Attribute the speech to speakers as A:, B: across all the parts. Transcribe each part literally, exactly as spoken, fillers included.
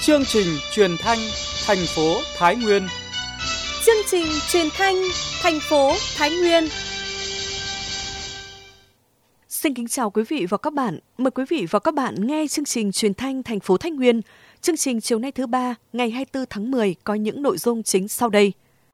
A: Chương trình truyền thanh thành phố Thái Nguyên.
B: Chương trình truyền thanh thành phố Thái Nguyên. Xin kính chào quý vị và các bạn. Mời quý vị và các bạn nghe chương trình truyền thanh thành phố Thái Nguyên. Chương trình chiều nay thứ ba, ngày hai mươi tư tháng mười có những nội dung chính sau đây.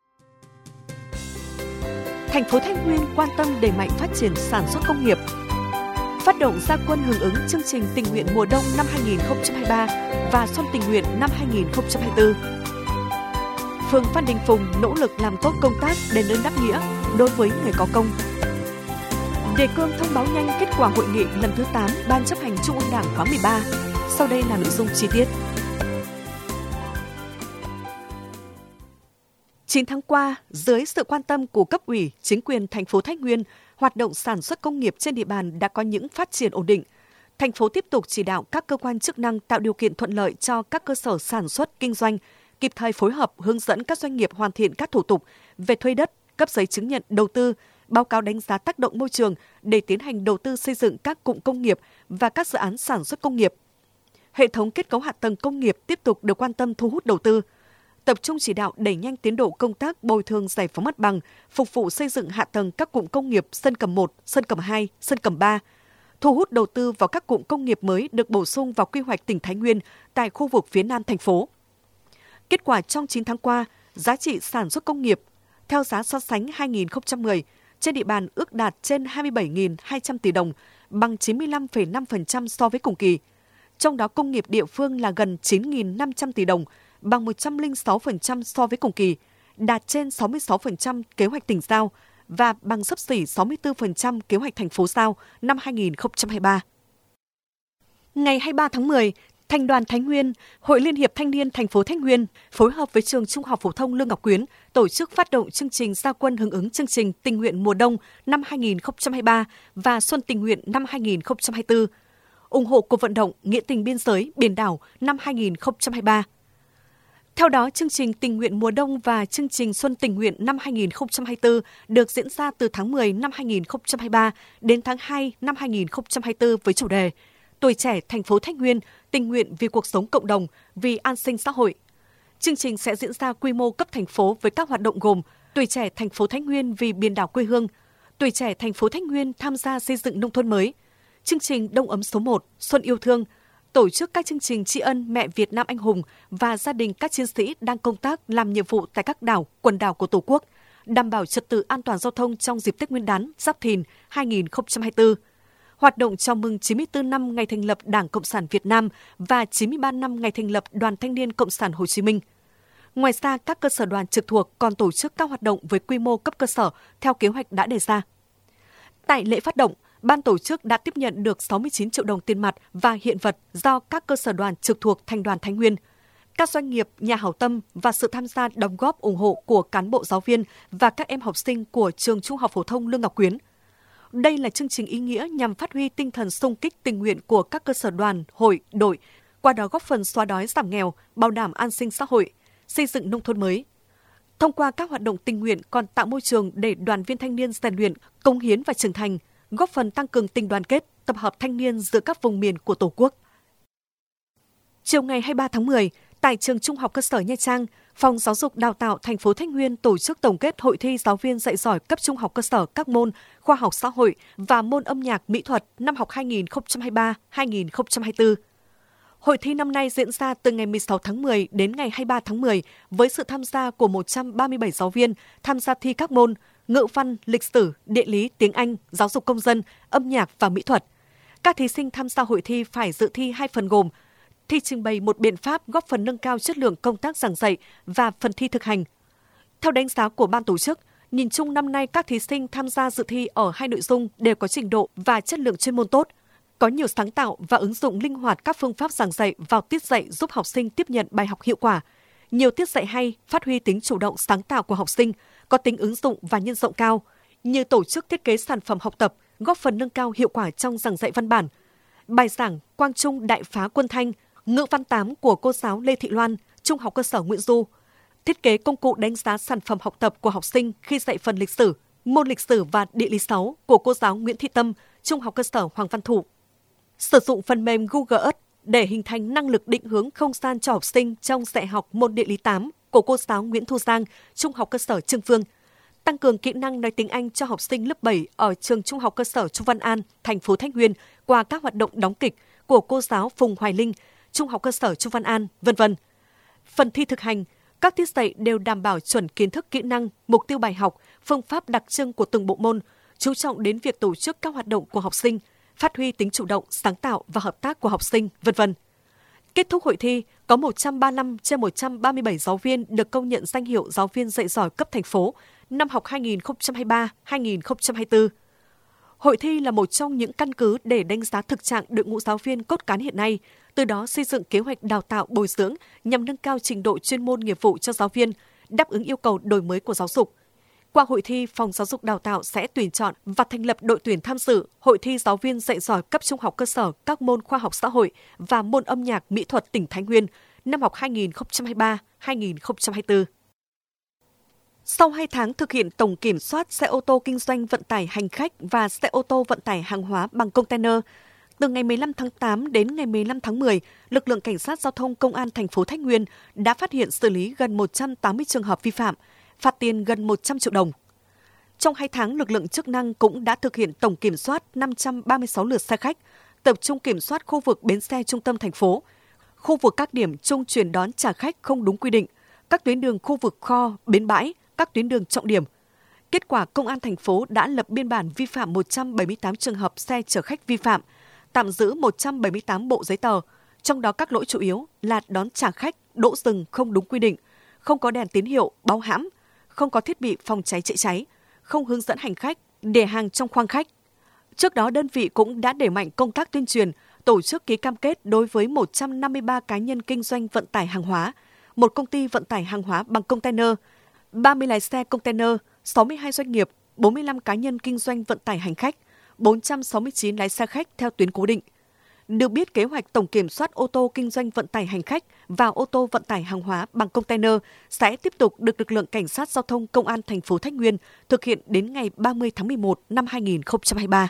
B: Thành phố Thái Nguyên quan tâm đẩy mạnh phát triển sản xuất công nghiệp. Phát động ra quân hưởng ứng chương trình tình nguyện mùa đông năm hai không hai ba và xuân tình nguyện năm hai không hai tư. Phường Phan Đình Phùng nỗ lực làm tốt công tác đền ơn đáp nghĩa đối với người có công. Đề cương thông báo nhanh kết quả hội nghị lần thứ tám Ban chấp hành Trung ương Đảng khóa mười ba. Sau đây là nội dung chi tiết. chín tháng qua, dưới sự quan tâm của cấp ủy, chính quyền thành phố Thái Nguyên, hoạt động sản xuất công nghiệp trên địa bàn đã có những phát triển ổn định. Thành phố tiếp tục chỉ đạo các cơ quan chức năng tạo điều kiện thuận lợi cho các cơ sở sản xuất, kinh doanh, kịp thời phối hợp hướng dẫn các doanh nghiệp hoàn thiện các thủ tục về thuê đất, cấp giấy chứng nhận đầu tư, báo cáo đánh giá tác động môi trường để tiến hành đầu tư xây dựng các cụm công nghiệp và các dự án sản xuất công nghiệp. Hệ thống kết cấu hạ tầng công nghiệp tiếp tục được quan tâm thu hút đầu tư. Tập trung chỉ đạo đẩy nhanh tiến độ công tác bồi thường giải phóng mặt bằng, phục vụ xây dựng hạ tầng các cụm công nghiệp Sơn Cầm một, Sơn Cầm hai, Sơn Cầm ba, thu hút đầu tư vào các cụm công nghiệp mới được bổ sung vào quy hoạch tỉnh Thái Nguyên tại khu vực phía Nam thành phố. Kết quả trong chín tháng qua, giá trị sản xuất công nghiệp theo giá so sánh hai không một không trên địa bàn ước đạt trên hai mươi bảy nghìn hai trăm tỷ đồng, bằng chín mươi lăm phẩy năm phần trăm so với cùng kỳ. Trong đó công nghiệp địa phương là gần chín nghìn năm trăm tỷ đồng, bằng một trăm lẻ sáu phần trăm so với cùng kỳ, đạt trên sáu mươi sáu phần trăm kế hoạch tỉnh giao và bằng xấp xỉ sáu mươi tư phần trăm kế hoạch thành phố giao năm hai không hai ba. Ngày hai mươi ba tháng mười, Thành đoàn Thái Nguyên, Hội Liên hiệp Thanh niên thành phố Thái Nguyên phối hợp với Trường Trung học phổ thông Lương Ngọc Quyến tổ chức phát động chương trình ra quân hưởng ứng chương trình tình nguyện mùa đông năm hai không hai ba và xuân tình nguyện năm hai không hai tư, ủng hộ cuộc vận động nghĩa tình biên giới biển đảo năm hai không hai ba. Theo đó, chương trình tình nguyện mùa đông và chương trình xuân tình nguyện năm hai không hai tư được diễn ra từ tháng mười năm hai không hai ba đến tháng hai năm hai không hai tư với chủ đề Tuổi trẻ thành phố Thái Nguyên tình nguyện vì cuộc sống cộng đồng, vì an sinh xã hội. Chương trình sẽ diễn ra quy mô cấp thành phố với các hoạt động gồm Tuổi trẻ thành phố Thái Nguyên vì biển đảo quê hương, Tuổi trẻ thành phố Thái Nguyên tham gia xây dựng nông thôn mới, chương trình Đông ấm số một, Xuân yêu thương, tổ chức các chương trình tri ân mẹ Việt Nam anh hùng và gia đình các chiến sĩ đang công tác làm nhiệm vụ tại các đảo, quần đảo của Tổ quốc, đảm bảo trật tự an toàn giao thông trong dịp Tết Nguyên đán Giáp Thìn hai không hai tư. Hoạt động chào mừng chín mươi tư năm ngày thành lập Đảng Cộng sản Việt Nam và chín mươi ba năm ngày thành lập Đoàn Thanh niên Cộng sản Hồ Chí Minh. Ngoài ra, các cơ sở đoàn trực thuộc còn tổ chức các hoạt động với quy mô cấp cơ sở theo kế hoạch đã đề ra. Tại lễ phát động, Ban tổ chức đã tiếp nhận được sáu mươi chín triệu đồng tiền mặt và hiện vật do các cơ sở đoàn trực thuộc Thành đoàn Thái Nguyên, các doanh nghiệp, nhà hảo tâm và sự tham gia đóng góp ủng hộ của cán bộ giáo viên và các em học sinh của Trường Trung học phổ thông Lương Ngọc Quyến. Đây là chương trình ý nghĩa nhằm phát huy tinh thần xung kích tình nguyện của các cơ sở đoàn, hội, đội, qua đó góp phần xóa đói giảm nghèo, bảo đảm an sinh xã hội, xây dựng nông thôn mới. Thông qua các hoạt động tình nguyện còn tạo môi trường để đoàn viên thanh niên rèn luyện, cống hiến và trưởng thành, góp phần tăng cường tình đoàn kết, tập hợp thanh niên giữa các vùng miền của Tổ quốc. Chiều ngày hai mươi ba tháng mười, tại Trường Trung học cơ sở Nha Trang, Phòng Giáo dục Đào tạo thành phố Thái Nguyên tổ chức tổng kết hội thi giáo viên dạy giỏi cấp trung học cơ sở các môn khoa học xã hội và môn âm nhạc mỹ thuật năm học hai không hai ba hai không hai tư. Hội thi năm nay diễn ra từ ngày mười sáu tháng mười đến ngày hai mươi ba tháng mười với sự tham gia của một trăm ba mươi bảy giáo viên tham gia thi các môn ngữ văn, lịch sử, địa lý, tiếng Anh, giáo dục công dân, âm nhạc và mỹ thuật. Các thí sinh tham gia hội thi phải dự thi hai phần gồm thi trình bày một biện pháp góp phần nâng cao chất lượng công tác giảng dạy và phần thi thực hành. Theo đánh giá của ban tổ chức, nhìn chung năm nay các thí sinh tham gia dự thi ở hai nội dung đều có trình độ và chất lượng chuyên môn tốt, có nhiều sáng tạo và ứng dụng linh hoạt các phương pháp giảng dạy vào tiết dạy giúp học sinh tiếp nhận bài học hiệu quả. Nhiều tiết dạy hay, phát huy tính chủ động sáng tạo của học sinh, có tính ứng dụng và nhân rộng cao, như tổ chức thiết kế sản phẩm học tập, góp phần nâng cao hiệu quả trong giảng dạy văn bản. Bài giảng Quang Trung Đại phá Quân Thanh, Ngữ văn tám của cô giáo Lê Thị Loan, Trung học cơ sở Nguyễn Du, thiết kế công cụ đánh giá sản phẩm học tập của học sinh khi dạy phần lịch sử, môn lịch sử và địa lý sáu của cô giáo Nguyễn Thị Tâm, Trung học cơ sở Hoàng Văn Thụ. Sử dụng phần mềm Google Earth để hình thành năng lực định hướng không gian cho học sinh trong dạy học môn địa lý tám của cô giáo Nguyễn Thu Giang, Trung học cơ sở Chương Phương, tăng cường kỹ năng nói tiếng Anh cho học sinh lớp bảy ở trường Trung học cơ sở Chu Văn An, thành phố Thái Nguyên qua các hoạt động đóng kịch của cô giáo Phùng Hoài Linh, Trung học cơ sở Chu Văn An, vân vân. Phần thi thực hành, các tiết dạy đều đảm bảo chuẩn kiến thức kỹ năng, mục tiêu bài học, phương pháp đặc trưng của từng bộ môn, chú trọng đến việc tổ chức các hoạt động của học sinh, phát huy tính chủ động, sáng tạo và hợp tác của học sinh, vân vân. Kết thúc hội thi, có một trăm ba mươi lăm trên một trăm ba mươi bảy giáo viên được công nhận danh hiệu giáo viên dạy giỏi cấp thành phố năm học hai nghìn không trăm hai mươi ba hai nghìn không trăm hai mươi tư. Hội thi là một trong những căn cứ để đánh giá thực trạng đội ngũ giáo viên cốt cán hiện nay, từ đó xây dựng kế hoạch đào tạo bồi dưỡng nhằm nâng cao trình độ chuyên môn nghiệp vụ cho giáo viên, đáp ứng yêu cầu đổi mới của giáo dục. Qua hội thi, Phòng Giáo dục Đào tạo sẽ tuyển chọn và thành lập đội tuyển tham dự Hội thi giáo viên dạy giỏi cấp trung học cơ sở các môn khoa học xã hội và môn âm nhạc mỹ thuật tỉnh Thái Nguyên năm học hai nghìn không trăm hai mươi ba hai nghìn không trăm hai mươi tư. Sau hai tháng thực hiện tổng kiểm soát xe ô tô kinh doanh vận tải hành khách và xe ô tô vận tải hàng hóa bằng container, từ ngày mười lăm tháng tám đến ngày mười lăm tháng mười, lực lượng cảnh sát giao thông công an thành phố Thái Nguyên đã phát hiện xử lý gần một trăm tám mươi trường hợp vi phạm, phạt tiền gần một trăm triệu đồng. Trong hai tháng, lực lượng chức năng cũng đã thực hiện tổng kiểm soát năm trăm ba mươi sáu lượt xe khách, tập trung kiểm soát khu vực bến xe trung tâm thành phố, khu vực các điểm trung chuyển đón trả khách không đúng quy định, các tuyến đường khu vực kho, bến bãi, các tuyến đường trọng điểm. Kết quả, Công an thành phố đã lập biên bản vi phạm một trăm bảy mươi tám trường hợp xe chở khách vi phạm, tạm giữ một trăm bảy mươi tám bộ giấy tờ, trong đó các lỗi chủ yếu là đón trả khách, đỗ dừng không đúng quy định, không có đèn tín hiệu, báo hãm, không có thiết bị phòng cháy chữa cháy, không hướng dẫn hành khách, để hàng trong khoang khách. Trước đó, đơn vị cũng đã đẩy mạnh công tác tuyên truyền, tổ chức ký cam kết đối với một trăm năm mươi ba cá nhân kinh doanh vận tải hàng hóa, một công ty vận tải hàng hóa bằng container, ba mươi lái xe container, sáu mươi hai doanh nghiệp, bốn mươi lăm cá nhân kinh doanh vận tải hành khách, bốn trăm sáu mươi chín lái xe khách theo tuyến cố định. Được biết, kế hoạch tổng kiểm soát ô tô kinh doanh vận tải hành khách và ô tô vận tải hàng hóa bằng container sẽ tiếp tục được lực lượng cảnh sát giao thông công an thành phố Thái Nguyên thực hiện đến ngày ba mươi tháng mười một năm hai nghìn không trăm hai mươi ba.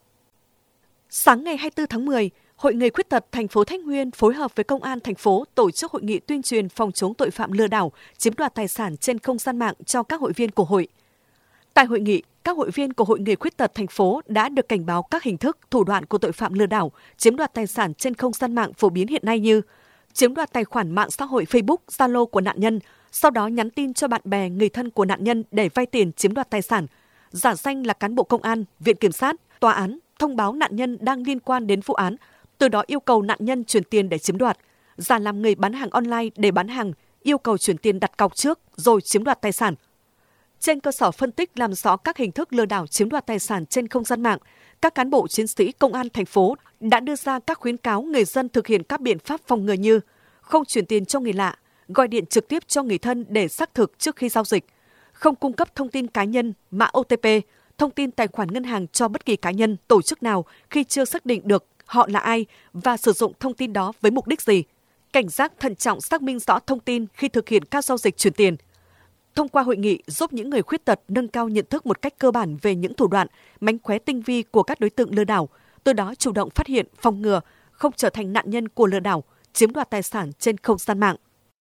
B: Sáng ngày hai mươi tư tháng mười, Hội Người Khuyết tật thành phố Thái Nguyên phối hợp với Công an thành phố tổ chức hội nghị tuyên truyền phòng chống tội phạm lừa đảo, chiếm đoạt tài sản trên không gian mạng cho các hội viên của hội. Tại hội nghị, các hội viên của Hội Người Khuyết tật thành phố đã được cảnh báo các hình thức, thủ đoạn của tội phạm lừa đảo, chiếm đoạt tài sản trên không gian mạng phổ biến hiện nay như chiếm đoạt tài khoản mạng xã hội Facebook, Zalo của nạn nhân, sau đó nhắn tin cho bạn bè, người thân của nạn nhân để vay tiền chiếm đoạt tài sản, giả danh là cán bộ công an, viện kiểm sát, tòa án, thông báo nạn nhân đang liên quan đến vụ án, từ đó yêu cầu nạn nhân chuyển tiền để chiếm đoạt, giả làm người bán hàng online để bán hàng, yêu cầu chuyển tiền đặt cọc trước rồi chiếm đoạt tài sản. Trên cơ sở phân tích làm rõ các hình thức lừa đảo chiếm đoạt tài sản trên không gian mạng, các cán bộ chiến sĩ công an thành phố đã đưa ra các khuyến cáo người dân thực hiện các biện pháp phòng ngừa như không chuyển tiền cho người lạ, gọi điện trực tiếp cho người thân để xác thực trước khi giao dịch, không cung cấp thông tin cá nhân, mã ô tê pê, thông tin tài khoản ngân hàng cho bất kỳ cá nhân, tổ chức nào khi chưa xác định được họ là ai và sử dụng thông tin đó với mục đích gì. Cảnh giác thận trọng xác minh rõ thông tin khi thực hiện các giao dịch chuyển tiền. Thông qua hội nghị giúp những người khuyết tật nâng cao nhận thức một cách cơ bản về những thủ đoạn, mánh khóe tinh vi của các đối tượng lừa đảo, từ đó chủ động phát hiện, phòng ngừa, không trở thành nạn nhân của lừa đảo, chiếm đoạt tài sản trên không gian mạng.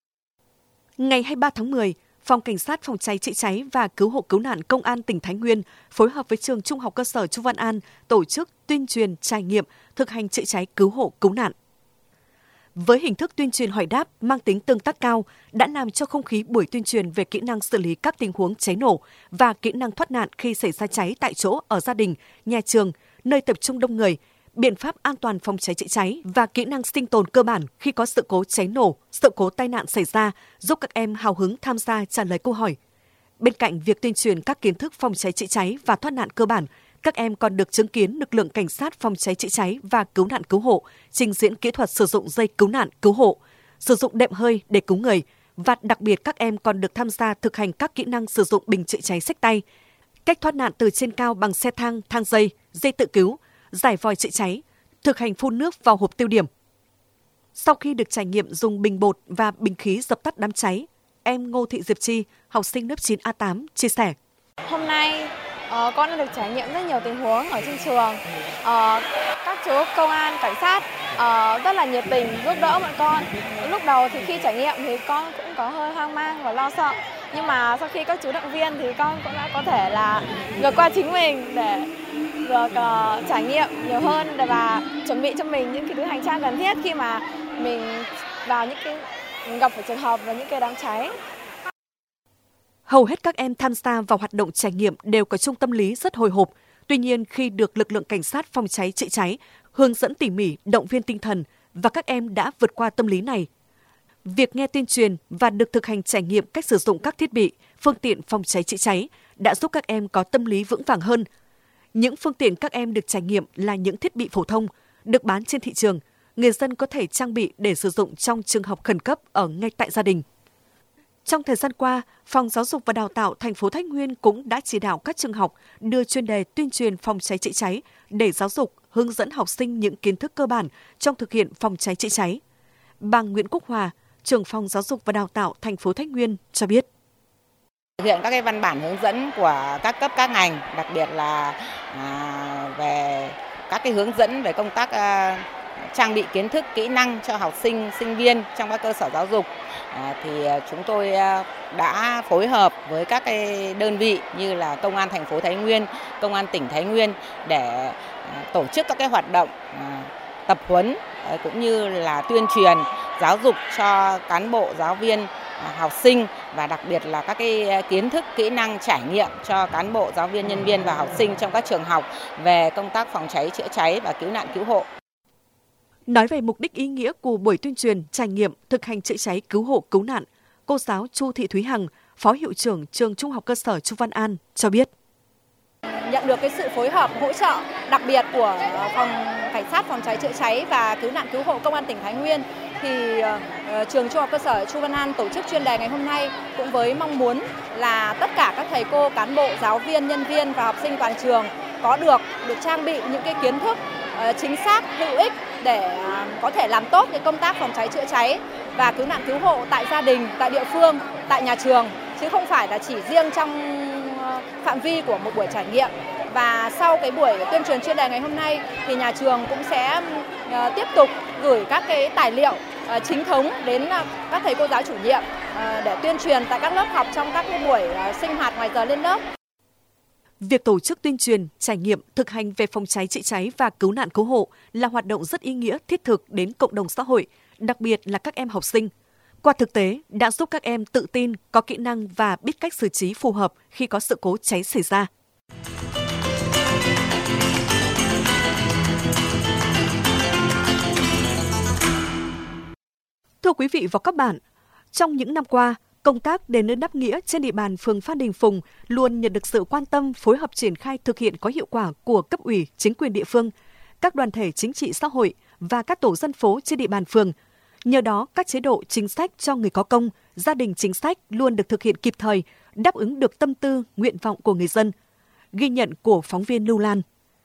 B: Ngày hai mươi ba tháng mười, Phòng Cảnh sát Phòng cháy chữa cháy và Cứu hộ Cứu nạn Công an tỉnh Thái Nguyên phối hợp với trường Trung học cơ sở Chu Văn An tổ chức tuyên truyền trải nghiệm thực hành chữa cháy cứu hộ cứu nạn. Với hình thức tuyên truyền hỏi đáp mang tính tương tác cao đã làm cho không khí buổi tuyên truyền về kỹ năng xử lý các tình huống cháy nổ và kỹ năng thoát nạn khi xảy ra cháy tại chỗ ở gia đình, nhà trường, nơi tập trung đông người, biện pháp an toàn phòng cháy chữa cháy và kỹ năng sinh tồn cơ bản khi có sự cố cháy nổ, sự cố tai nạn xảy ra, giúp các em hào hứng tham gia trả lời câu hỏi. Bên cạnh việc tuyên truyền các kiến thức phòng cháy chữa cháy và thoát nạn cơ bản, các em còn được chứng kiến lực lượng cảnh sát phòng cháy chữa cháy và cứu nạn cứu hộ trình diễn kỹ thuật sử dụng dây cứu nạn cứu hộ, sử dụng đệm hơi để cứu người, và đặc biệt các em còn được tham gia thực hành các kỹ năng sử dụng bình chữa cháy xách tay, cách thoát nạn từ trên cao bằng xe thang, thang dây, dây tự cứu, giải vòi chữa cháy, thực hành phun nước vào hộp tiêu điểm. Sau khi được trải nghiệm dùng bình bột và bình khí dập tắt đám cháy, em Ngô Thị Diệp Chi, học sinh lớp chín A tám, chia sẻ.
C: Hôm nay uh, con đã được trải nghiệm rất nhiều tình huống ở trên trường. Uh, các chú công an, cảnh sát uh, rất là nhiệt tình giúp đỡ bọn con. Lúc đầu thì khi trải nghiệm thì con cũng có hơi hoang mang và lo sợ. Nhưng mà sau khi các chú động viên thì con cũng đã có thể là vượt qua chính mình để được uh, trải nghiệm nhiều hơn và chuẩn bị cho mình những cái thứ hành trang cần thiết khi mà mình vào những cái gặp phải trường hợp và những cái đám cháy.
B: Hầu hết các em tham gia vào hoạt động trải nghiệm đều có chung tâm lý rất hồi hộp. Tuy nhiên, khi được lực lượng cảnh sát phòng cháy chữa cháy hướng dẫn tỉ mỉ, động viên tinh thần và các em đã vượt qua tâm lý này. Việc nghe tuyên truyền và được thực hành trải nghiệm cách sử dụng các thiết bị, phương tiện phòng cháy chữa cháy đã giúp các em có tâm lý vững vàng hơn. Những phương tiện các em được trải nghiệm là những thiết bị phổ thông, được bán trên thị trường, người dân có thể trang bị để sử dụng trong trường hợp khẩn cấp ở ngay tại gia đình. Trong thời gian qua, Phòng Giáo dục và Đào tạo thành phố Thái Nguyên cũng đã chỉ đạo các trường học đưa chuyên đề tuyên truyền phòng cháy chữa cháy để giáo dục, hướng dẫn học sinh những kiến thức cơ bản trong thực hiện phòng cháy chữa cháy. Bà Nguyễn Quốc Hòa, trưởng Phòng Giáo dục và Đào tạo thành phố Thái Nguyên cho biết.
D: Thực hiện các cái văn bản hướng dẫn của các cấp các ngành, đặc biệt là à, về các cái hướng dẫn về công tác à, trang bị kiến thức, kỹ năng cho học sinh, sinh viên trong các cơ sở giáo dục. À, thì chúng tôi đã phối hợp với các cái đơn vị như là Công an thành phố Thái Nguyên, Công an tỉnh Thái Nguyên để tổ chức các cái hoạt động à, tập huấn cũng như là tuyên truyền giáo dục cho cán bộ, giáo viên, học sinh và đặc biệt là các cái kiến thức, kỹ năng trải nghiệm cho cán bộ, giáo viên, nhân viên và học sinh trong các trường học về công tác phòng cháy, chữa cháy và cứu nạn cứu hộ.
B: Nói về mục đích ý nghĩa của buổi tuyên truyền, trải nghiệm, thực hành chữa cháy, cứu hộ, cứu nạn, cô giáo Chu Thị Thúy Hằng, Phó Hiệu trưởng Trường Trung học cơ sở Chu Văn An cho biết.
E: Nhận được cái sự phối hợp, hỗ trợ đặc biệt của Phòng Cảnh sát phòng cháy chữa cháy và cứu nạn cứu hộ Công an tỉnh Thái Nguyên thì uh, Trường Trung học cơ sở Chu Văn An tổ chức chuyên đề ngày hôm nay cũng với mong muốn là tất cả các thầy cô, cán bộ, giáo viên, nhân viên và học sinh toàn trường có được được trang bị những cái kiến thức uh, chính xác, hữu ích để uh, có thể làm tốt cái công tác phòng cháy chữa cháy và cứu nạn cứu hộ tại gia đình, tại địa phương, tại nhà trường, chứ không phải là chỉ riêng trong phạm vi của một buổi trải nghiệm. Và sau cái buổi tuyên truyền chuyên đề ngày hôm nay thì nhà trường cũng sẽ uh, tiếp tục gửi các cái tài liệu uh, chính thống đến uh, các thầy cô giáo chủ nhiệm uh, để tuyên truyền tại các lớp học trong các cái buổi uh, sinh hoạt ngoài giờ lên lớp.
B: Việc tổ chức tuyên truyền, trải nghiệm, thực hành về phòng cháy chữa cháy và cứu nạn cứu hộ là hoạt động rất ý nghĩa, thiết thực đến cộng đồng xã hội, đặc biệt là các em học sinh. Qua thực tế, đã giúp các em tự tin, có kỹ năng và biết cách xử trí phù hợp khi có sự cố cháy xảy ra. Thưa quý vị và các bạn, trong những năm qua, công tác đền ơn đáp nghĩa trên địa bàn phường Phan Đình Phùng luôn nhận được sự quan tâm, phối hợp triển khai thực hiện có hiệu quả của cấp ủy, chính quyền địa phương, các đoàn thể chính trị xã hội và các tổ dân phố trên địa bàn phường. Nhờ đó, các chế độ chính sách cho người có công, gia đình chính sách luôn được thực hiện kịp thời, đáp ứng được tâm tư, nguyện vọng của người dân. Ghi nhận của phóng viên Lưu Lan.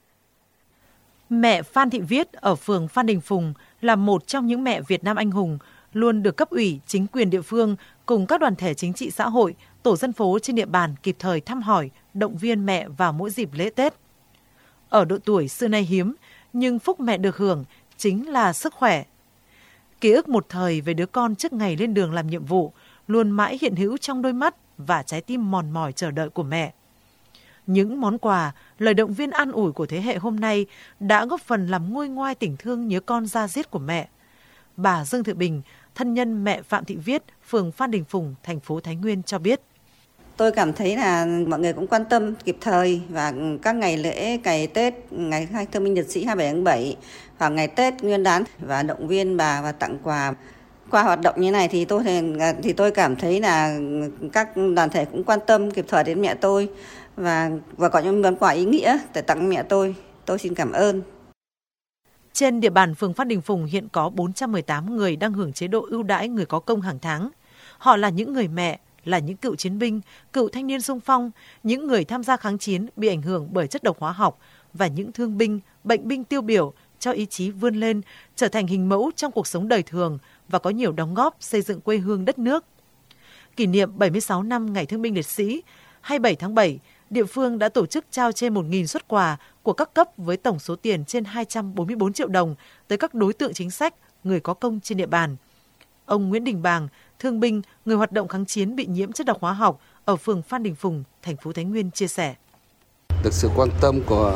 F: Mẹ Phan Thị Viết ở phường Phan Đình Phùng là một trong những mẹ Việt Nam anh hùng, luôn được cấp ủy, chính quyền địa phương cùng các đoàn thể chính trị xã hội, tổ dân phố trên địa bàn kịp thời thăm hỏi, động viên mẹ vào mỗi dịp lễ Tết. Ở độ tuổi xưa nay hiếm, nhưng phúc mẹ được hưởng chính là sức khỏe. Ký ức một thời về đứa con trước ngày lên đường làm nhiệm vụ luôn mãi hiện hữu trong đôi mắt và trái tim mòn mỏi chờ đợi của mẹ. Những món quà, lời động viên an ủi của thế hệ hôm nay đã góp phần làm nguôi ngoai tình thương nhớ con da diết của mẹ. Bà Dương Thị Bình, thân nhân mẹ Phạm Thị Viết, phường Phan Đình Phùng, thành phố Thái Nguyên cho biết.
G: Tôi cảm thấy là mọi người cũng quan tâm kịp thời và các ngày lễ, ngày Tết, ngày Thương binh Liệt sĩ hai mươi bảy tháng bảy và ngày Tết Nguyên đán và động viên bà và tặng quà. Qua hoạt động như này thì tôi thì tôi cảm thấy là các đoàn thể cũng quan tâm kịp thời đến mẹ tôi và và có những món quà ý nghĩa để tặng mẹ tôi. Tôi xin cảm ơn.
F: Trên địa bàn phường Phan Đình Phùng hiện có bốn trăm mười tám người đang hưởng chế độ ưu đãi người có công hàng tháng. Họ là những người mẹ, là những cựu chiến binh, cựu thanh niên xung phong, những người tham gia kháng chiến bị ảnh hưởng bởi chất độc hóa học và những thương binh, bệnh binh tiêu biểu cho ý chí vươn lên, trở thành hình mẫu trong cuộc sống đời thường và có nhiều đóng góp xây dựng quê hương đất nước. Kỷ niệm bảy mươi sáu năm Ngày Thương binh Liệt sĩ, hai mươi bảy tháng bảy, địa phương đã tổ chức trao trên một nghìn suất quà của các cấp với tổng số tiền trên hai trăm bốn mươi tư triệu đồng tới các đối tượng chính sách, người có công trên địa bàn. Ông Nguyễn Đình Bàng, thương binh, người hoạt động kháng chiến bị nhiễm chất độc hóa học ở phường Phan Đình Phùng, thành phố Thái Nguyên chia sẻ.
H: Được sự quan tâm của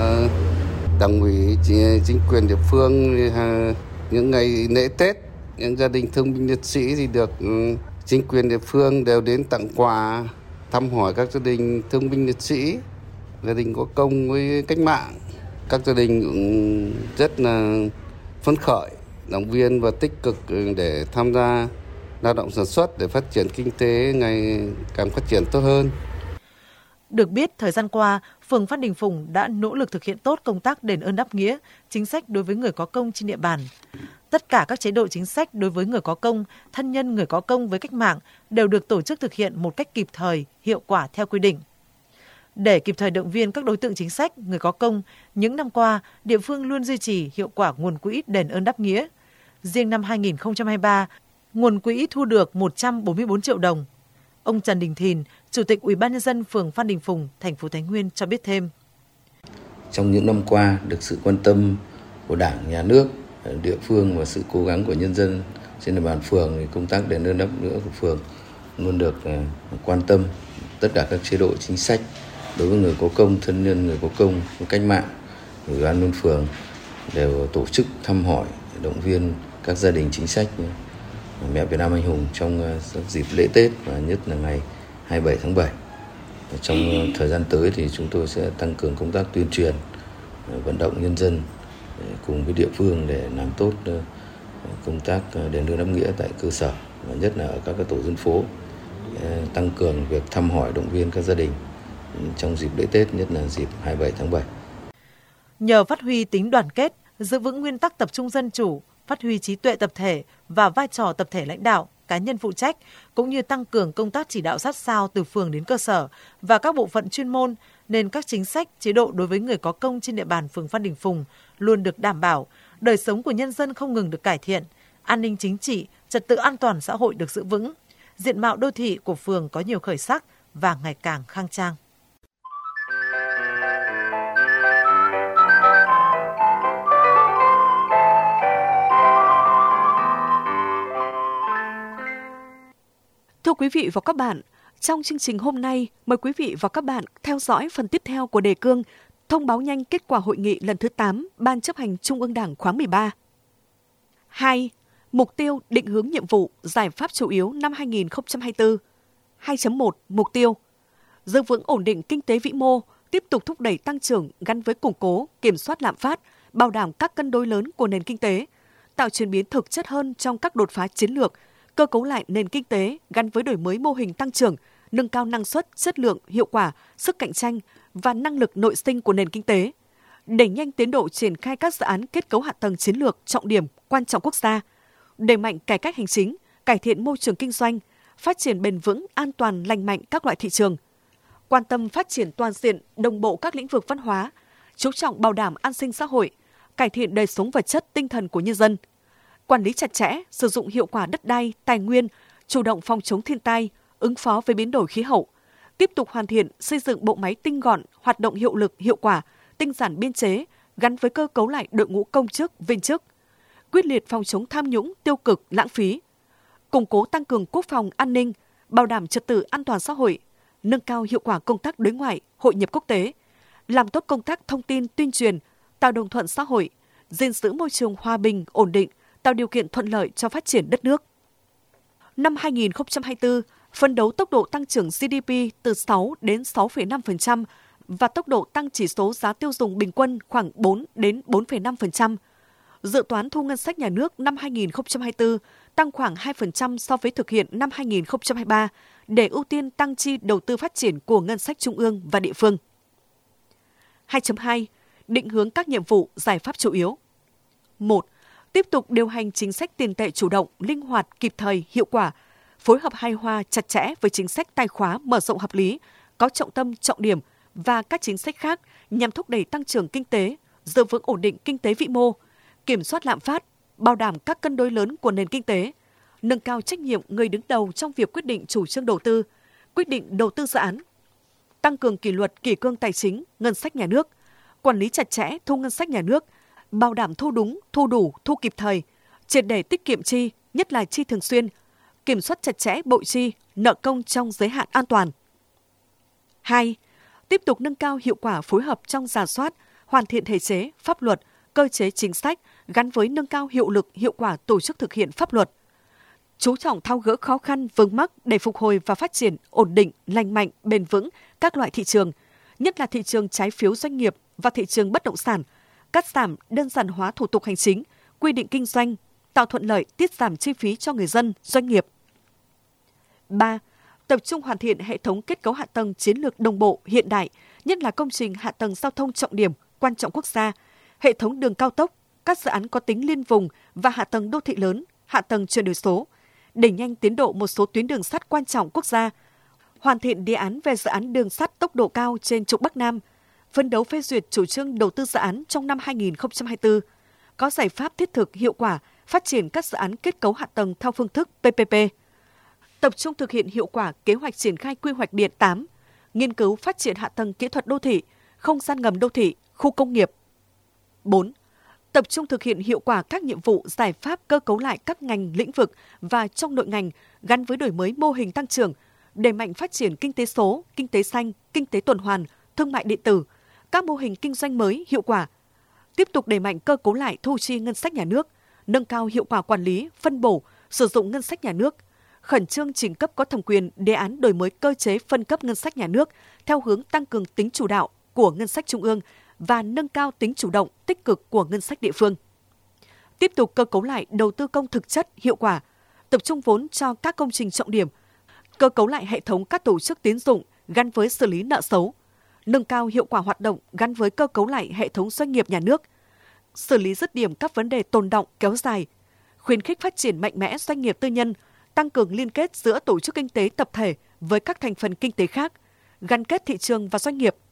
H: Đảng ủy, chính quyền địa phương, những ngày lễ Tết, những gia đình thương binh liệt sĩ thì được chính quyền địa phương đều đến tặng quà, thăm hỏi các gia đình thương binh liệt sĩ, gia đình có công với cách mạng. Các gia đình cũng rất là phấn khởi, động viên và tích cực để tham gia lao động sản xuất để phát triển kinh tế ngày càng phát triển tốt hơn.
F: Được biết, thời gian qua, phường Phan Đình Phùng đã nỗ lực thực hiện tốt công tác đền ơn đáp nghĩa, chính sách đối với người có công trên địa bàn. Tất cả các chế độ chính sách đối với người có công, thân nhân người có công với cách mạng đều được tổ chức thực hiện một cách kịp thời, hiệu quả theo quy định. Để kịp thời động viên các đối tượng chính sách, người có công, những năm qua, địa phương luôn duy trì hiệu quả nguồn quỹ đền ơn đáp nghĩa. Riêng năm hai nghìn không trăm hai mươi ba, nguồn quỹ thu được một trăm bốn mươi tư triệu đồng. Ông Trần Đình Thìn, Chủ tịch Ủy ban nhân dân phường Phan Đình Phùng, thành phố Thái Nguyên cho biết thêm.
I: Trong những năm qua, được sự quan tâm của Đảng, Nhà nước, địa phương và sự cố gắng của nhân dân trên địa bàn phường, thì công tác đền ơn đáp nghĩa của phường luôn được quan tâm. Tất cả các chế độ chính sách đối với người có công, thân nhân người có công với cách mạng, Ủy ban nhân phường đều tổ chức thăm hỏi, động viên các gia đình chính sách mẹ Việt Nam anh hùng trong dịp lễ Tết và nhất là ngày hai mươi bảy tháng bảy. Trong thời gian tới thì chúng tôi sẽ tăng cường công tác tuyên truyền, vận động nhân dân cùng với địa phương để làm tốt công tác đền ơn đáp nghĩa tại cơ sở, và nhất là ở các tổ dân phố, tăng cường việc thăm hỏi, động viên các gia đình trong dịp lễ Tết, nhất là dịp hai mươi bảy tháng bảy.
F: Nhờ phát huy tính đoàn kết, giữ vững nguyên tắc tập trung dân chủ, phát huy trí tuệ tập thể và vai trò tập thể lãnh đạo, cá nhân phụ trách, cũng như tăng cường công tác chỉ đạo sát sao từ phường đến cơ sở và các bộ phận chuyên môn, nên các chính sách, chế độ đối với người có công trên địa bàn phường Phan Đình Phùng luôn được đảm bảo, đời sống của nhân dân không ngừng được cải thiện, an ninh chính trị, trật tự an toàn xã hội được giữ vững, diện mạo đô thị của phường có nhiều khởi sắc và ngày càng khang trang.
B: Thưa quý vị và các bạn, trong chương trình hôm nay, mời quý vị và các bạn theo dõi phần tiếp theo của đề cương thông báo nhanh kết quả hội nghị lần thứ tám Ban chấp hành Trung ương Đảng khóa mười ba. hai. Mục tiêu định hướng nhiệm vụ, giải pháp chủ yếu năm hai nghìn không trăm hai mươi tư. hai chấm một. Mục tiêu giữ vững ổn định kinh tế vĩ mô, tiếp tục thúc đẩy tăng trưởng gắn với củng cố, kiểm soát lạm phát, bảo đảm các cân đối lớn của nền kinh tế, tạo chuyển biến thực chất hơn trong các đột phá chiến lược, cơ cấu lại nền kinh tế gắn với đổi mới mô hình tăng trưởng, nâng cao năng suất, chất lượng, hiệu quả, sức cạnh tranh và năng lực nội sinh của nền kinh tế, đẩy nhanh tiến độ triển khai các dự án kết cấu hạ tầng chiến lược trọng điểm quan trọng quốc gia, đẩy mạnh cải cách hành chính, cải thiện môi trường kinh doanh, phát triển bền vững, an toàn, lành mạnh các loại thị trường, quan tâm phát triển toàn diện, đồng bộ các lĩnh vực văn hóa, chú trọng bảo đảm an sinh xã hội, cải thiện đời sống vật chất tinh thần của nhân dân, quản lý chặt chẽ, sử dụng hiệu quả đất đai, tài nguyên, chủ động phòng chống thiên tai, ứng phó với biến đổi khí hậu, tiếp tục hoàn thiện xây dựng bộ máy tinh gọn, hoạt động hiệu lực, hiệu quả, tinh giản biên chế, gắn với cơ cấu lại đội ngũ công chức, viên chức, quyết liệt phòng chống tham nhũng, tiêu cực, lãng phí, củng cố tăng cường quốc phòng, an ninh, bảo đảm trật tự an toàn xã hội, nâng cao hiệu quả công tác đối ngoại, hội nhập quốc tế, làm tốt công tác thông tin, tuyên truyền, tạo đồng thuận xã hội, gìn giữ môi trường hòa bình, ổn định, tạo điều kiện thuận lợi cho phát triển đất nước. Năm hai nghìn không trăm hai mươi tư, phấn đấu tốc độ tăng trưởng giê đê pê từ sáu đến sáu phẩy năm phần trăm và tốc độ tăng chỉ số giá tiêu dùng bình quân khoảng bốn đến bốn phẩy năm phần trăm. Dự toán thu ngân sách nhà nước năm hai nghìn không trăm hai mươi tư tăng khoảng hai phần trăm so với thực hiện năm hai nghìn không trăm hai mươi ba để ưu tiên tăng chi đầu tư phát triển của ngân sách trung ương và địa phương. hai chấm hai. Định hướng các nhiệm vụ, giải pháp chủ yếu. một. Tiếp tục điều hành chính sách tiền tệ chủ động, linh hoạt, kịp thời, hiệu quả, phối hợp hài hòa chặt chẽ với chính sách tài khóa mở rộng hợp lý, có trọng tâm, trọng điểm và các chính sách khác nhằm thúc đẩy tăng trưởng kinh tế, giữ vững ổn định kinh tế vĩ mô, kiểm soát lạm phát, bảo đảm các cân đối lớn của nền kinh tế, nâng cao trách nhiệm người đứng đầu trong việc quyết định chủ trương đầu tư, quyết định đầu tư dự án. tăng cường kỷ luật kỷ cương tài chính, ngân sách nhà nước, quản lý chặt chẽ thu ngân sách nhà nước, bảo đảm thu đúng, thu đủ, thu kịp thời, triệt để tiết kiệm chi, nhất là chi thường xuyên, kiểm soát chặt chẽ bội chi, nợ công trong giới hạn an toàn. hai. Tiếp tục nâng cao hiệu quả phối hợp trong rà soát, hoàn thiện thể chế, pháp luật, cơ chế chính sách gắn với nâng cao hiệu lực, hiệu quả tổ chức thực hiện pháp luật. Chú trọng tháo gỡ khó khăn, vướng mắc để phục hồi và phát triển ổn định, lành mạnh, bền vững các loại thị trường, nhất là thị trường trái phiếu doanh nghiệp và thị trường bất động sản, cắt giảm, đơn giản hóa thủ tục hành chính, quy định kinh doanh, tạo thuận lợi, tiết giảm chi phí cho người dân, doanh nghiệp. ba. Tập trung hoàn thiện hệ thống kết cấu hạ tầng chiến lược đồng bộ, hiện đại, nhất là công trình hạ tầng giao thông trọng điểm, quan trọng quốc gia, hệ thống đường cao tốc, các dự án có tính liên vùng và hạ tầng đô thị lớn, hạ tầng chuyển đổi số, đẩy nhanh tiến độ một số tuyến đường sắt quan trọng quốc gia, hoàn thiện đề án về dự án đường sắt tốc độ cao trên trục Bắc Nam, phấn đấu phê duyệt chủ trương đầu tư dự án trong năm hai nghìn không trăm hai mươi tư, có giải pháp thiết thực hiệu quả phát triển các dự án kết cấu hạ tầng theo phương thức pê pê pê. Tập trung thực hiện hiệu quả kế hoạch triển khai quy hoạch điện tám, nghiên cứu phát triển hạ tầng kỹ thuật đô thị, không gian ngầm đô thị, khu công nghiệp. bốn. Tập trung thực hiện hiệu quả các nhiệm vụ giải pháp cơ cấu lại các ngành lĩnh vực và trong nội ngành gắn với đổi mới mô hình tăng trưởng, đẩy mạnh phát triển kinh tế số, kinh tế xanh, kinh tế tuần hoàn, thương mại điện tử, các mô hình kinh doanh mới hiệu quả. Tiếp tục đẩy mạnh cơ cấu lại thu chi ngân sách nhà nước, nâng cao hiệu quả quản lý, phân bổ, sử dụng ngân sách nhà nước, khẩn trương trình cấp có thẩm quyền đề án đổi mới cơ chế phân cấp ngân sách nhà nước theo hướng tăng cường tính chủ đạo của ngân sách trung ương và nâng cao tính chủ động, tích cực của ngân sách địa phương. Tiếp tục cơ cấu lại đầu tư công thực chất, hiệu quả, tập trung vốn cho các công trình trọng điểm, cơ cấu lại hệ thống các tổ chức tín dụng gắn với xử lý nợ xấu, nâng cao hiệu quả hoạt động gắn với cơ cấu lại hệ thống doanh nghiệp nhà nước, xử lý dứt điểm các vấn đề tồn đọng kéo dài, khuyến khích phát triển mạnh mẽ doanh nghiệp tư nhân, tăng cường liên kết giữa tổ chức kinh tế tập thể với các thành phần kinh tế khác, gắn kết thị trường và doanh nghiệp.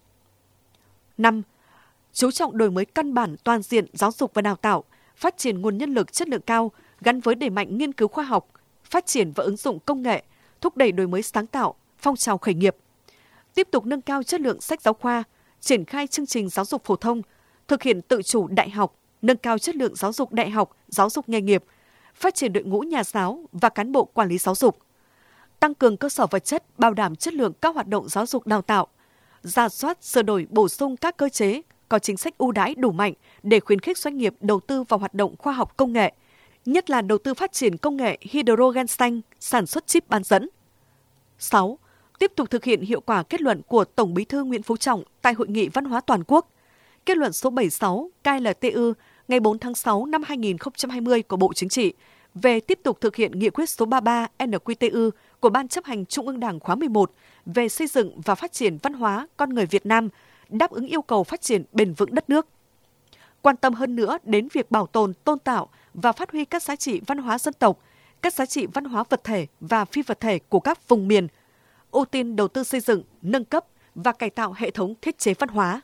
B: năm. Chú trọng đổi mới căn bản toàn diện giáo dục và đào tạo, phát triển nguồn nhân lực chất lượng cao gắn với đẩy mạnh nghiên cứu khoa học, phát triển và ứng dụng công nghệ, thúc đẩy đổi mới sáng tạo, phong trào khởi nghiệp. Tiếp tục nâng cao chất lượng sách giáo khoa, triển khai chương trình giáo dục phổ thông, thực hiện tự chủ đại học, nâng cao chất lượng giáo dục đại học, giáo dục nghề nghiệp, phát triển đội ngũ nhà giáo và cán bộ quản lý giáo dục. Tăng cường cơ sở vật chất, bảo đảm chất lượng các hoạt động giáo dục đào tạo, rà soát, sửa đổi, bổ sung các cơ chế, có chính sách ưu đãi đủ mạnh để khuyến khích doanh nghiệp đầu tư vào hoạt động khoa học công nghệ, nhất là đầu tư phát triển công nghệ hydrogen xanh, sản xuất chip bán dẫn. sáu. Tiếp tục thực hiện hiệu quả kết luận của Tổng Bí thư Nguyễn Phú Trọng tại Hội nghị Văn hóa Toàn quốc, kết luận số bảy mươi sáu K L T U ngày bốn tháng sáu năm hai nghìn không trăm hai mươi của Bộ Chính trị về tiếp tục thực hiện nghị quyết số ba mươi ba N Q T U của Ban chấp hành Trung ương Đảng khóa mười một về xây dựng và phát triển văn hóa con người Việt Nam, đáp ứng yêu cầu phát triển bền vững đất nước. Quan tâm hơn nữa đến việc bảo tồn, tôn tạo và phát huy các giá trị văn hóa dân tộc, các giá trị văn hóa vật thể và phi vật thể của các vùng miền, ưu tiên đầu tư xây dựng, nâng cấp và cải tạo hệ thống thiết chế văn hóa.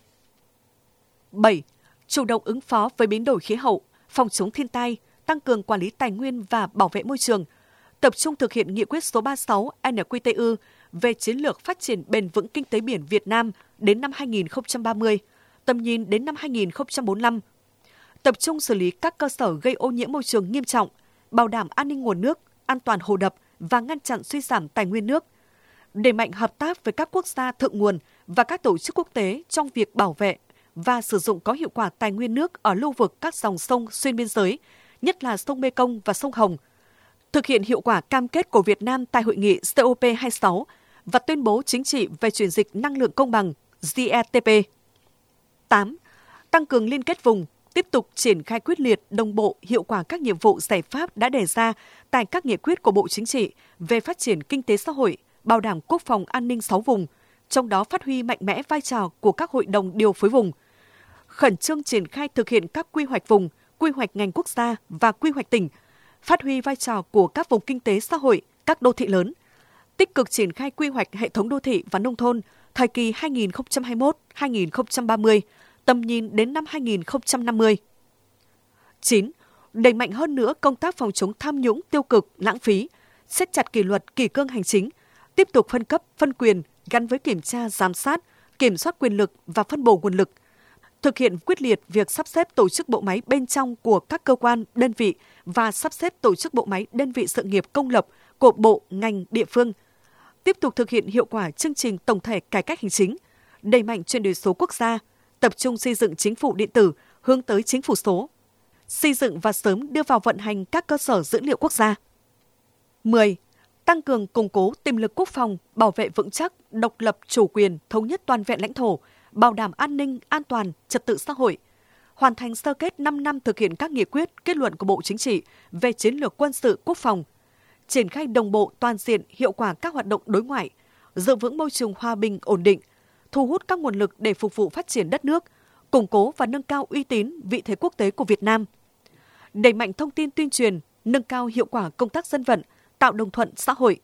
B: bảy. Chủ động ứng phó với biến đổi khí hậu, phòng chống thiên tai, tăng cường quản lý tài nguyên và bảo vệ môi trường, tập trung thực hiện nghị quyết số ba mươi sáu N Q T U về chiến lược phát triển bền vững kinh tế biển Việt Nam đến năm hai nghìn không trăm ba mươi, tầm nhìn đến năm hai nghìn không trăm bốn mươi lăm. Tập trung xử lý các cơ sở gây ô nhiễm môi trường nghiêm trọng, bảo đảm an ninh nguồn nước, an toàn hồ đập và ngăn chặn suy giảm tài nguyên nước. Đẩy mạnh hợp tác với các quốc gia thượng nguồn và các tổ chức quốc tế trong việc bảo vệ và sử dụng có hiệu quả tài nguyên nước ở lưu vực các dòng sông xuyên biên giới, nhất là sông Mê Công và sông Hồng. Thực hiện hiệu quả cam kết của Việt Nam tại hội nghị C O P hai mươi sáu và tuyên bố chính trị về chuyển dịch năng lượng công bằng G E T P. tám. Tăng cường liên kết vùng, tiếp tục triển khai quyết liệt, đồng bộ, hiệu quả các nhiệm vụ giải pháp đã đề ra tại các nghị quyết của Bộ Chính trị về phát triển kinh tế xã hội, bảo đảm quốc phòng an ninh sáu vùng, trong đó phát huy mạnh mẽ vai trò của các hội đồng điều phối vùng. Khẩn trương triển khai thực hiện các quy hoạch vùng, quy hoạch ngành quốc gia và quy hoạch tỉnh, phát huy vai trò của các vùng kinh tế xã hội, các đô thị lớn, tích cực triển khai quy hoạch hệ thống đô thị và nông thôn thời kỳ hai nghìn không trăm hai mươi mốt đến hai nghìn không trăm ba mươi, tầm nhìn đến năm hai nghìn không trăm năm mươi. chín. Đẩy mạnh hơn nữa công tác phòng chống tham nhũng tiêu cực, lãng phí, siết chặt kỷ luật, kỷ cương hành chính, tiếp tục phân cấp, phân quyền, gắn với kiểm tra, giám sát, kiểm soát quyền lực và phân bổ nguồn lực, thực hiện quyết liệt việc sắp xếp tổ chức bộ máy bên trong của các cơ quan, đơn vị và sắp xếp tổ chức bộ máy đơn vị sự nghiệp công lập của bộ, ngành, địa phương. Tiếp tục thực hiện hiệu quả chương trình tổng thể cải cách hành chính, đẩy mạnh chuyển đổi số quốc gia, tập trung xây dựng chính phủ điện tử hướng tới chính phủ số, xây dựng và sớm đưa vào vận hành các cơ sở dữ liệu quốc gia. mười. Tăng cường củng cố tiềm lực quốc phòng, bảo vệ vững chắc, độc lập, chủ quyền, thống nhất toàn vẹn lãnh thổ, bảo đảm an ninh, an toàn, trật tự xã hội, hoàn thành sơ kết năm năm thực hiện các nghị quyết, kết luận của Bộ Chính trị về chiến lược quân sự quốc phòng, triển khai đồng bộ toàn diện hiệu quả các hoạt động đối ngoại, giữ vững môi trường hòa bình ổn định, thu hút các nguồn lực để phục vụ phát triển đất nước, củng cố và nâng cao uy tín, vị thế quốc tế của Việt Nam. Đẩy mạnh thông tin tuyên truyền, nâng cao hiệu quả công tác dân vận, tạo đồng thuận xã hội.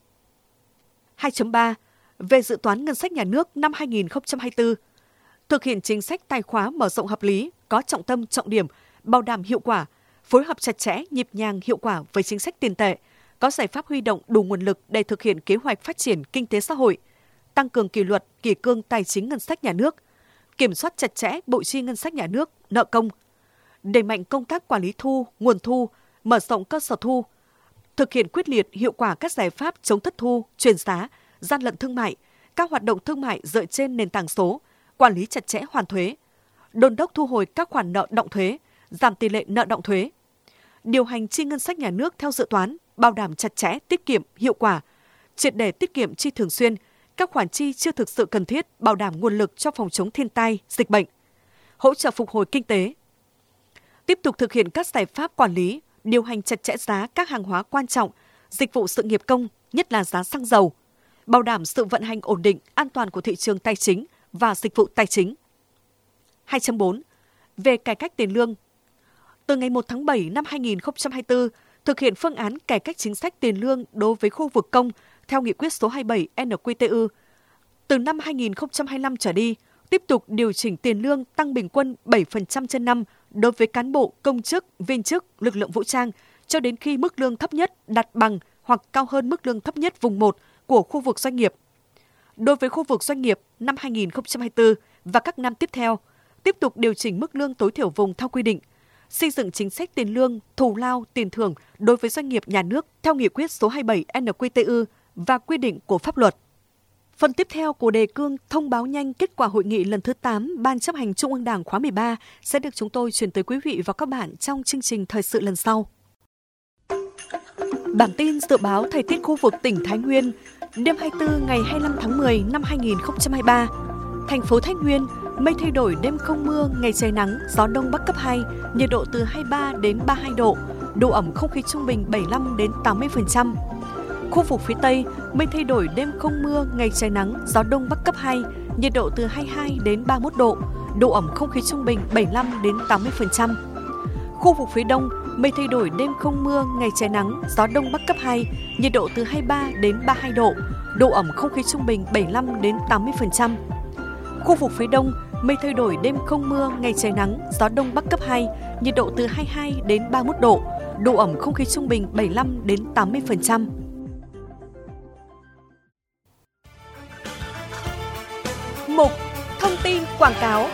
B: hai chấm ba. Về dự toán ngân sách nhà nước năm hai nghìn không trăm hai mươi tư, thực hiện chính sách tài khóa mở rộng hợp lý, có trọng tâm trọng điểm, bảo đảm hiệu quả, phối hợp chặt chẽ, nhịp nhàng, hiệu quả với chính sách tiền tệ, có giải pháp huy động đủ nguồn lực để thực hiện kế hoạch phát triển kinh tế xã hội, tăng cường kỷ luật, kỷ cương tài chính ngân sách nhà nước, kiểm soát chặt chẽ bộ chi ngân sách nhà nước, nợ công, đẩy mạnh công tác quản lý thu, nguồn thu, mở rộng cơ sở thu, thực hiện quyết liệt hiệu quả các giải pháp chống thất thu, chuyển giá, gian lận thương mại, các hoạt động thương mại dựa trên nền tảng số, quản lý chặt chẽ hoàn thuế, đôn đốc thu hồi các khoản nợ động thuế, giảm tỷ lệ nợ động thuế, điều hành chi ngân sách nhà nước theo dự toán, bảo đảm chặt chẽ, tiết kiệm, hiệu quả, triệt để tiết kiệm chi thường xuyên, các khoản chi chưa thực sự cần thiết, bảo đảm nguồn lực cho phòng chống thiên tai, dịch bệnh, hỗ trợ phục hồi kinh tế. Tiếp tục thực hiện các giải pháp quản lý, điều hành chặt chẽ giá các hàng hóa quan trọng, dịch vụ sự nghiệp công, nhất là giá xăng dầu, bảo đảm sự vận hành ổn định, an toàn của thị trường tài chính và dịch vụ tài chính. hai chấm bốn. Về cải cách tiền lương. Từ ngày một tháng bảy năm hai nghìn không trăm hai mươi tư, thực hiện phương án cải cách chính sách tiền lương đối với khu vực công theo nghị quyết số hai mươi bảy N Q T U. Từ năm hai nghìn không trăm hai mươi lăm trở đi, tiếp tục điều chỉnh tiền lương tăng bình quân bảy phần trăm trên năm đối với cán bộ, công chức, viên chức, lực lượng vũ trang cho đến khi mức lương thấp nhất đạt bằng hoặc cao hơn mức lương thấp nhất vùng một của khu vực doanh nghiệp. Đối với khu vực doanh nghiệp năm hai nghìn không trăm hai mươi tư và các năm tiếp theo, tiếp tục điều chỉnh mức lương tối thiểu vùng theo quy định, xây dựng chính sách tiền lương, thù lao, tiền thưởng đối với doanh nghiệp nhà nước theo nghị quyết số hai mươi bảy N Q T U và quy định của pháp luật. Phần tiếp theo của đề cương thông báo nhanh kết quả hội nghị lần thứ tám Ban chấp hành Trung ương Đảng khóa mười ba sẽ được chúng tôi chuyển tới quý vị và các bạn trong chương trình thời sự lần sau. Bản tin dự báo thời tiết khu vực tỉnh Thái Nguyên, đêm hai mươi tư ngày hai mươi lăm tháng mười năm hai nghìn không trăm hai mươi ba. Thành phố Thái Nguyên, mây thay đổi, đêm không mưa, ngày trời nắng, gió đông bắc cấp hai, nhiệt độ từ hai mươi ba đến ba mươi hai độ, độ ẩm không khí trung bình bảy mươi lăm đến tám mươi phần trăm. Khu vực phía Tây, mây thay đổi, đêm không mưa, ngày trời nắng, gió đông bắc cấp hai, nhiệt độ từ hai mươi hai đến ba mươi mốt độ, độ ẩm không khí trung bình bảy mươi lăm đến tám mươi phần trăm. Khu vực phía Đông, mây thay đổi, đêm không mưa, ngày trời nắng, gió đông bắc cấp hai, nhiệt độ từ hai mươi ba đến ba mươi hai độ, độ ẩm không khí trung bình bảy mươi lăm đến tám mươi phần trăm. Khu vực phía Đông, mây thay đổi, đêm không mưa, ngày trời nắng, gió đông bắc cấp hai, nhiệt độ từ hai mươi hai đến ba mươi mốt độ, độ ẩm không khí trung bình bảy mươi lăm đến tám mươi phần trăm. Mục thông tin quảng cáo.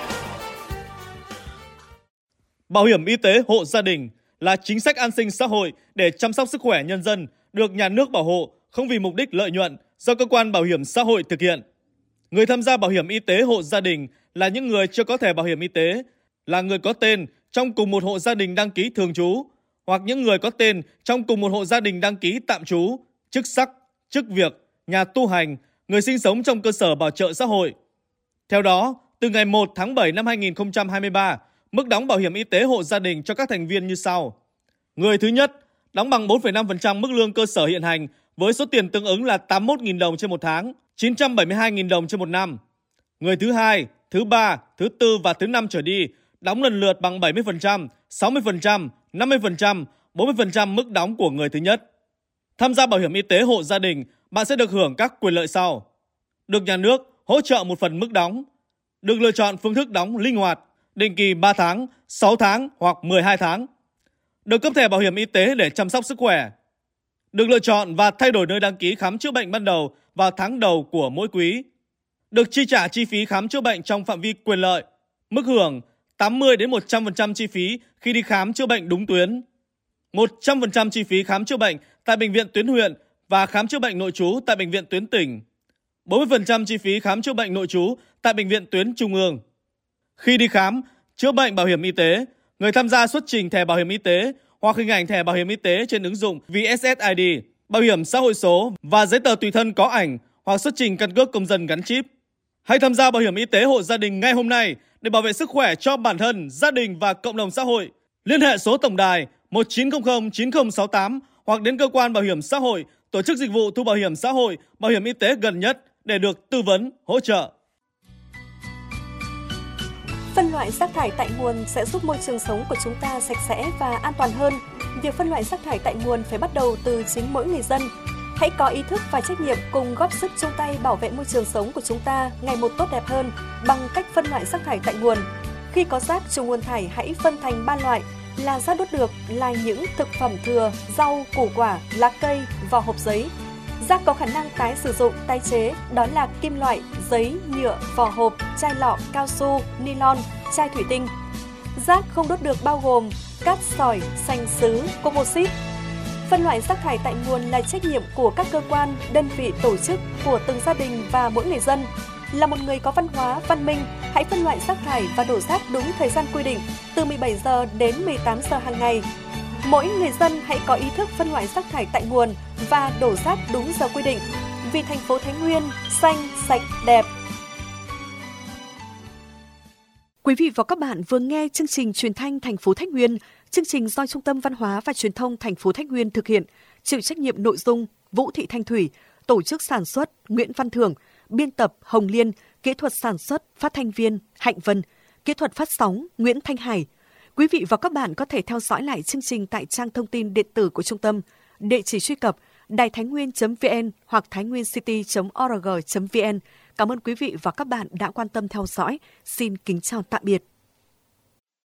J: Bảo hiểm y tế hộ gia đình là chính sách an sinh xã hội để chăm sóc sức khỏe nhân dân, được nhà nước bảo hộ không vì mục đích lợi nhuận do cơ quan bảo hiểm xã hội thực hiện. Người tham gia bảo hiểm y tế hộ gia đình là những người chưa có thẻ bảo hiểm y tế, là người có tên trong cùng một hộ gia đình đăng ký thường trú, hoặc những người có tên trong cùng một hộ gia đình đăng ký tạm trú, chức sắc, chức việc, nhà tu hành, người sinh sống trong cơ sở bảo trợ xã hội. Theo đó, từ ngày một tháng bảy năm hai nghìn không trăm hai mươi ba, mức đóng bảo hiểm y tế hộ gia đình cho các thành viên như sau. Người thứ nhất, đóng bằng bốn phẩy năm phần trăm mức lương cơ sở hiện hành với số tiền tương ứng là tám mươi mốt nghìn đồng trên một tháng, chín trăm bảy mươi hai nghìn đồng trên một năm. Người thứ hai, thứ ba, thứ tư và thứ năm trở đi đóng lần lượt bằng bảy mươi phần trăm, sáu mươi phần trăm, năm mươi phần trăm, bốn mươi phần trăm mức đóng của người thứ nhất. Tham gia bảo hiểm y tế hộ gia đình, bạn sẽ được hưởng các quyền lợi sau. Được nhà nước hỗ trợ một phần mức đóng. Được lựa chọn phương thức đóng linh hoạt, định kỳ ba tháng, sáu tháng hoặc mười hai tháng. Được cấp thẻ bảo hiểm y tế để chăm sóc sức khỏe. Được lựa chọn và thay đổi nơi đăng ký khám chữa bệnh ban đầu vào tháng đầu của mỗi quý. được chi trả chi phí khám chữa bệnh trong phạm vi quyền lợi. Mức hưởng tám mươi đến một trăm phần trăm chi phí khi đi khám chữa bệnh đúng tuyến. một trăm phần trăm chi phí khám chữa bệnh tại bệnh viện tuyến huyện và khám chữa bệnh nội trú tại bệnh viện tuyến tỉnh. bốn mươi phần trăm chi phí khám chữa bệnh nội trú tại bệnh viện tuyến trung ương. Khi đi khám chữa bệnh bảo hiểm y tế, người tham gia xuất trình thẻ bảo hiểm y tế hoặc hình ảnh thẻ bảo hiểm y tế trên ứng dụng vê ét ét i đê, bảo hiểm xã hội số và giấy tờ tùy thân có ảnh hoặc xuất trình căn cước công dân gắn chip. Hãy tham gia bảo hiểm y tế hộ gia đình ngay hôm nay để bảo vệ sức khỏe cho bản thân, gia đình và cộng đồng xã hội. Liên hệ số tổng đài một chín không không chín không sáu tám hoặc đến cơ quan bảo hiểm xã hội, tổ chức dịch vụ thu bảo hiểm xã hội, bảo hiểm y tế gần nhất để được tư vấn, hỗ trợ.
B: Phân loại rác thải tại nguồn sẽ giúp môi trường sống của chúng ta sạch sẽ và an toàn hơn. Việc phân loại rác thải tại nguồn phải bắt đầu từ chính mỗi người dân. Hãy có ý thức và trách nhiệm cùng góp sức chung tay bảo vệ môi trường sống của chúng ta ngày một tốt đẹp hơn bằng cách phân loại rác thải tại nguồn. Khi có rác trùng nguồn thải, hãy phân thành ba loại là rác đốt được, là những thực phẩm thừa, rau, củ quả, lá cây, vỏ hộp giấy. Rác có khả năng tái sử dụng, tái chế, đó là kim loại, giấy, nhựa, vỏ hộp, chai lọ, cao su, nylon, chai thủy tinh. Rác không đốt được bao gồm cát sỏi, sành sứ, composite. Phân loại rác thải tại nguồn là trách nhiệm của các cơ quan, đơn vị, tổ chức, của từng gia đình và mỗi người dân. Là một người có văn hóa, văn minh, hãy phân loại rác thải và đổ rác đúng thời gian quy định, từ mười bảy giờ đến mười tám giờ hàng ngày. Mỗi người dân hãy có ý thức phân loại rác thải tại nguồn và đổ rác đúng giờ quy định. Vì thành phố Thái Nguyên xanh, sạch, đẹp. Quý vị và các bạn vừa nghe chương trình truyền thanh thành phố Thái Nguyên, chương trình do Trung tâm Văn hóa và Truyền thông thành phố Thái Nguyên thực hiện, chịu trách nhiệm nội dung Vũ Thị Thanh Thủy, tổ chức sản xuất Nguyễn Văn Thưởng, biên tập Hồng Liên, kỹ thuật sản xuất phát thanh viên Hạnh Vân, kỹ thuật phát sóng Nguyễn Thanh Hải. Quý vị và các bạn có thể theo dõi lại chương trình tại trang thông tin điện tử của trung tâm, địa chỉ truy cập đài thái nguyên chấm vn hoặc thái nguyên city chấm org chấm vn. Cảm ơn quý vị và các bạn đã quan tâm theo dõi. Xin kính chào tạm biệt.